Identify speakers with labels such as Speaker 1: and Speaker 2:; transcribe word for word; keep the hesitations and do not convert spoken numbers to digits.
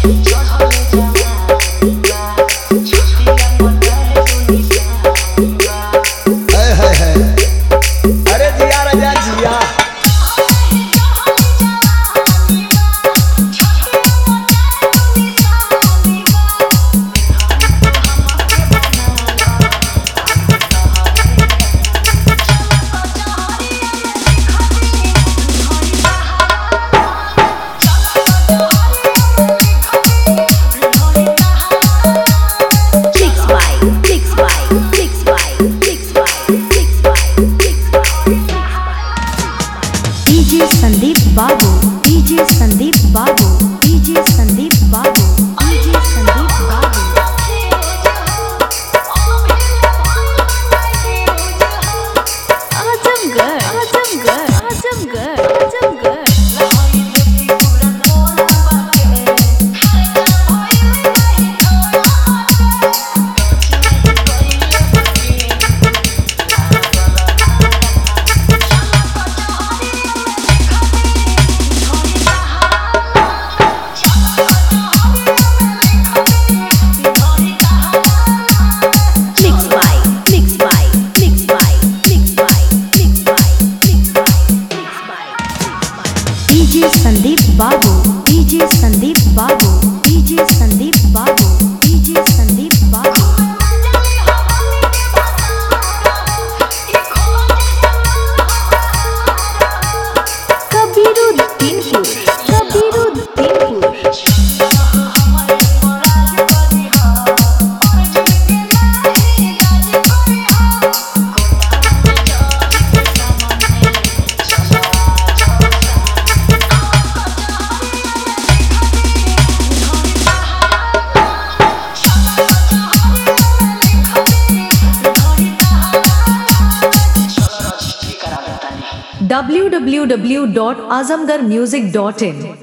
Speaker 1: DJ Sandeep Babu, DJ Sandeep Babu, DJ Sandeep Babu, DJ Sandeep Babu. Azamgarh, Azamgarh, Azamgarh, Azamgarh. DJ Sandeep Babu, DJ Sandeep Babu, DJ Sandeep Babu, DJ Sandeep Babu. Kabiruddinpur, Kabiruddinpur.
Speaker 2: W W W dot Azamgarh music dot in